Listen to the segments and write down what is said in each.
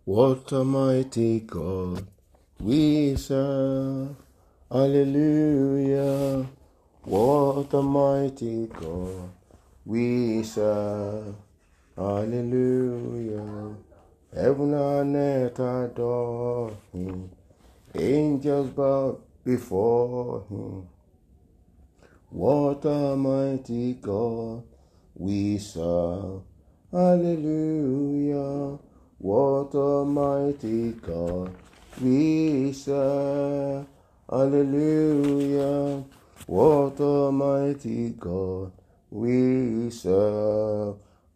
What a mighty God we serve. Hallelujah. What a mighty God we serve. Hallelujah. Heaven and earth adore him. Angels bow before him. What a mighty God we serve. Hallelujah. What a mighty God we serve. Hallelujah. What a mighty God we serve.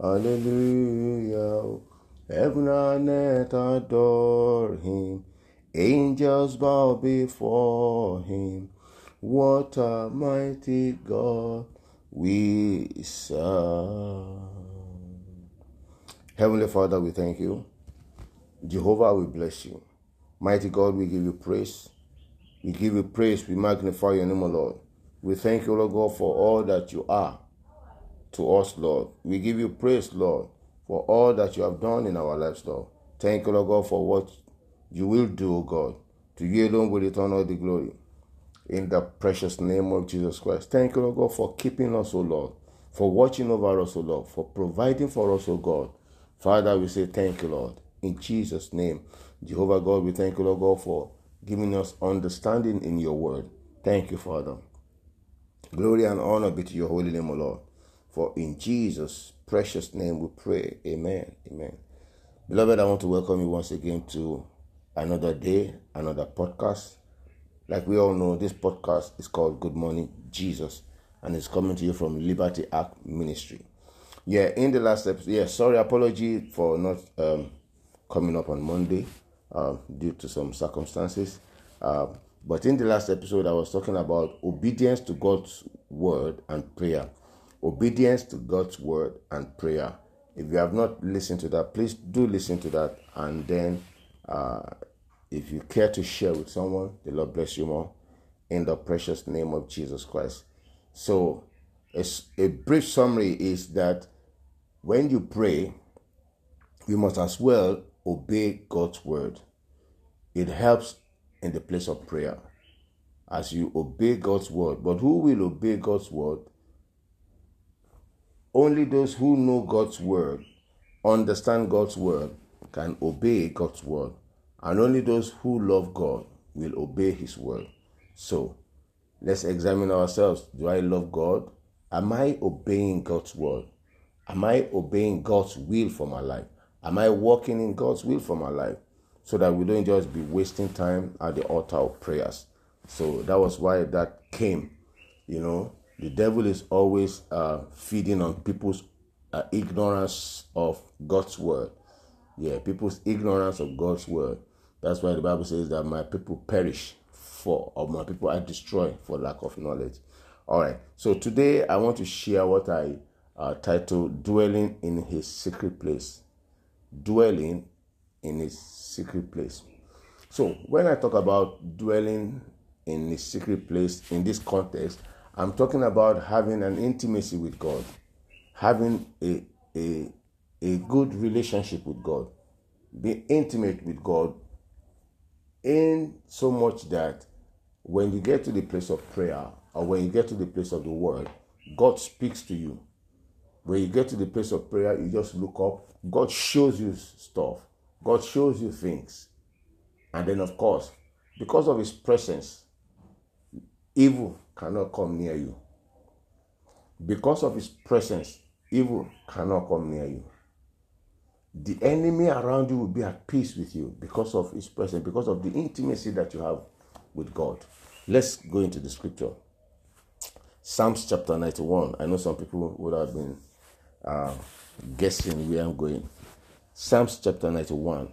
Hallelujah. Heaven and earth adore him. Angels bow before him. What a mighty God we serve. Heavenly Father, we thank you. Jehovah, we bless you. Mighty God, we give you praise. We give you praise. We magnify your name, O Lord. We thank you, Lord God, for all that you are to us, Lord. We give you praise, Lord, for all that you have done in our lives, Lord. Thank you, Lord God, for what you will do, O God. To you alone will return all the glory. In the precious name of Jesus Christ. Thank you, Lord God, for keeping us, O Lord, for watching over us, O Lord, for providing for us, O God. Father, we say thank you, Lord. In Jesus' name. Jehovah God, we thank you, Lord God, for giving us understanding in your word. Thank you, Father. Glory and honor be to your holy name, O Lord. For in Jesus' precious name we pray. Amen. Amen. Beloved, I want to welcome you once again to another day, another podcast. Like we all know, this podcast is called Good Morning Jesus, and it's coming to you from Liberty Ark Ministry. In the last episode, apology for not coming up on Monday due to some circumstances. But in the last episode, I was talking about obedience to God's word and prayer. Obedience to God's word and prayer. If you have not listened to that, please do listen to that, and then if you care to share with someone, the Lord bless you more in the precious name of Jesus Christ. So, a brief summary is that when you pray, you must as well obey God's word. It helps in the place of prayer as you obey God's word. But who will obey God's word? Only those who know God's word, understand God's word, can obey God's word. And only those who love God will obey his word. So, let's examine ourselves. Do I love God? Am I obeying God's word? Am I obeying God's will for my life? Am I walking in God's will for my life? So that we don't just be wasting time at the altar of prayers. So that was why that came. The devil is always feeding on people's ignorance of God's word. People's ignorance of God's word. That's why the Bible says that my people perish or my people are destroyed for lack of knowledge. All right. So today I want to share what I titled Dwelling in His Secret Place. Dwelling in His secret place. So when I talk about dwelling in His secret place in this context, I'm talking about having an intimacy with God, having a good relationship with God, be intimate with God in so much that when you get to the place of prayer or when you get to the place of the word, God speaks to you. When you get to the place of prayer, you just look up. God shows you stuff. God shows you things. And then, of course, because of his presence, evil cannot come near you. Because of his presence, evil cannot come near you. The enemy around you will be at peace with you because of his presence, because of the intimacy that you have with God. Let's go into the scripture. Psalms chapter 91. I know some people would have been guessing where I'm going. Psalms chapter 91,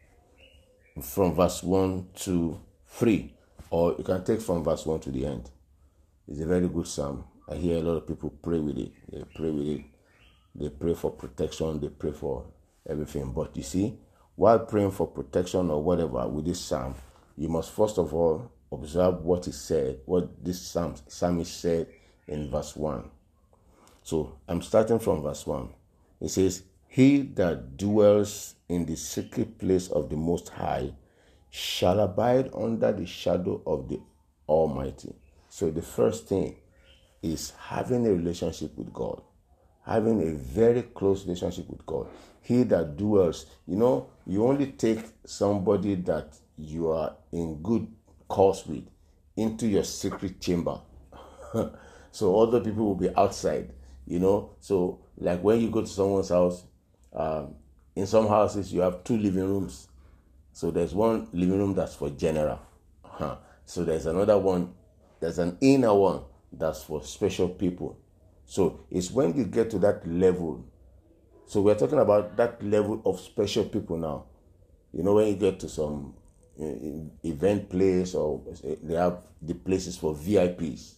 from verse 1 to 3, or you can take from verse 1 to the end. It's a very good psalm. I hear a lot of people pray with it. They pray with it. They pray for protection. They pray for everything. But you see, while praying for protection or whatever with this psalm, you must first of all observe what is said, what this psalmist said in verse 1. So I'm starting from verse 1. It says, He that dwells in the secret place of the Most High shall abide under the shadow of the Almighty. So the first thing is having a relationship with God, having a very close relationship with God. He that dwells, you only take somebody that you are in good course with into your secret chamber. So other people will be outside, So like when you go to someone's house, in some houses you have 2 living rooms. So there's one living room that's for general. So there's another one, there's an inner one that's for special people. So it's when you get to that level. So we're talking about that level of special people now. When you get to some event place, or they have the places for VIPs.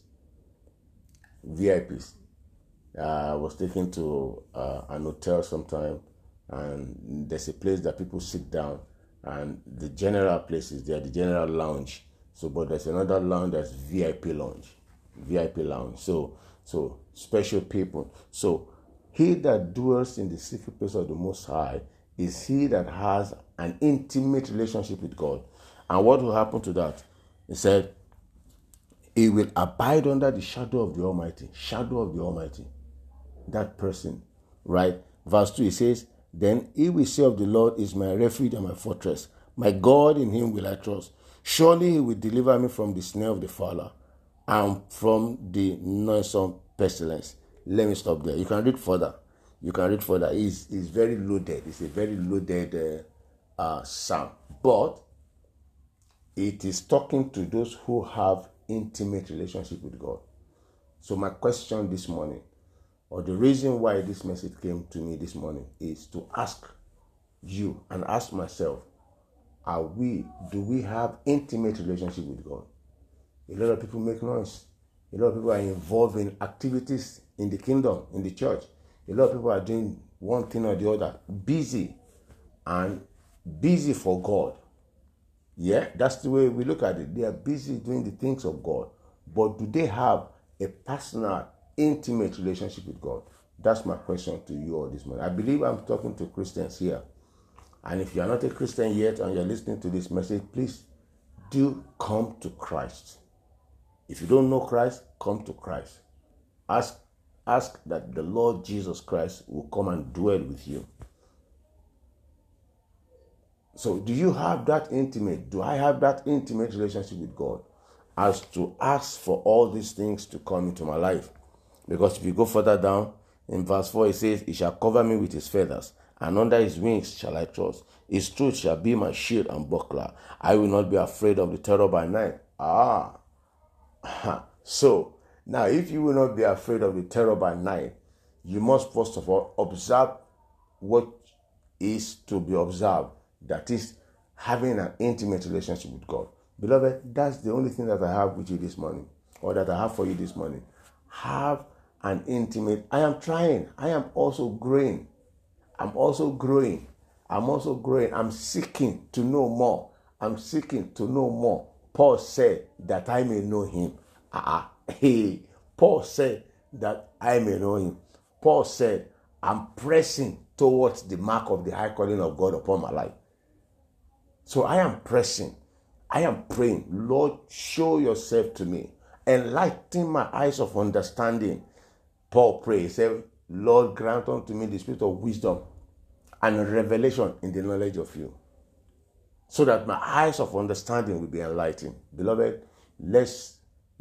I was taken to an hotel sometime, and there's a place that people sit down, and the general places there, the general lounge. So, but there's another lounge that's VIP lounge. So special people. So he that dwells in the secret place of the Most High is he that has an intimate relationship with God. And what will happen to that? He said, he will abide under the shadow of the Almighty. Shadow of the Almighty. That person, right? Verse 2, it says, then he will say of the Lord is my refuge and my fortress. My God, in him will I trust. Surely he will deliver me from the snare of the fowler and from the noisome pestilence. Let me stop there. You can read further. It's very loaded. It's a very loaded psalm. But it is talking to those who have intimate relationship with God. So my question this morning, or the reason why this message came to me this morning, is to ask you and ask myself, do we have intimate relationship with God? A lot of people make noise. A lot of people are involved in activities in the kingdom, in the church. A lot of people are doing one thing or the other, busy for God. Yeah, that's the way we look at it. They are busy doing the things of God. But do they have a personal, intimate relationship with God? That's my question to you all this morning. I believe I'm talking to Christians here. And if you are not a Christian yet and you're listening to this message, please do come to Christ. If you don't know Christ, come to Christ. Ask that the Lord Jesus Christ will come and dwell with you. So do you have that intimate? Do I have that intimate relationship with God as to ask for all these things to come into my life? Because if you go further down in verse 4, it says, he shall cover me with his feathers, and under his wings shall I trust. His truth shall be my shield and buckler. I will not be afraid of the terror by night. So now if you will not be afraid of the terror by night, you must first of all observe what is to be observed. That is having an intimate relationship with God. Beloved, that's the only thing that I have with you this morning, or that I have for you this morning. Have an intimate. I am trying. I am also growing. I'm seeking to know more. Paul said that I may know him. Paul said that I may know him. Paul said, I'm pressing towards the mark of the high calling of God upon my life. So I am pressing. I am praying, Lord, show yourself to me. Enlighten my eyes of understanding. Paul prayed, he said, Lord, grant unto me the spirit of wisdom and revelation in the knowledge of you, so that my eyes of understanding will be enlightened. Beloved, let's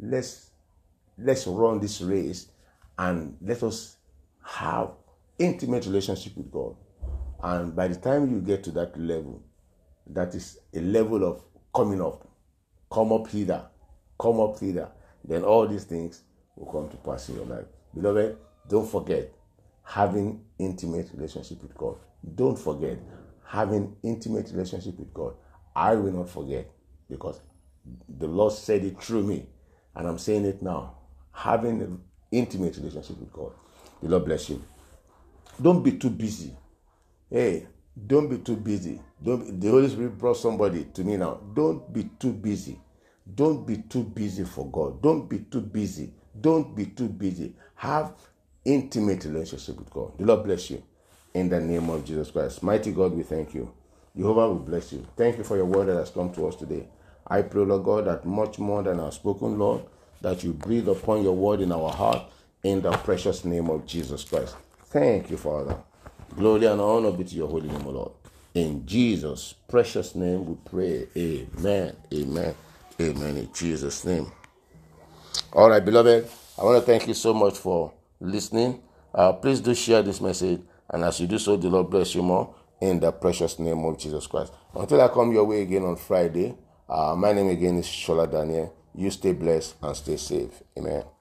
run this race, and let us have intimate relationship with God. And by the time you get to that level, that is a level of coming up, come up hither, then all these things will come to pass in your life. Beloved, don't forget having intimate relationship with God. Don't forget having intimate relationship with God. I will not forget, because the Lord said it through me, and I'm saying it now. Having an intimate relationship with God. The Lord bless you. Don't be too busy. Hey, don't be too busy. The Holy Spirit brought somebody to me now. Don't be too busy. Don't be too busy for God. Don't be too busy. Have intimate relationship with God. The Lord bless you. in the name of Jesus Christ. Mighty God, we thank you. Jehovah, we bless you. Thank you for your word that has come to us today. I pray, Lord God, that much more than our spoken, Lord, that you breathe upon your word in our heart in the precious name of Jesus Christ. Thank you, Father. Glory and honor be to your holy name, O Lord. In Jesus' precious name we pray. Amen. Amen. Amen. In Jesus' name. All right, beloved, I want to thank you so much for listening. Please do share this message. And as you do so, the Lord bless you more in the precious name of Jesus Christ. Until I come your way again on Friday, my name again is Shola Daniel. You stay blessed and stay safe. Amen.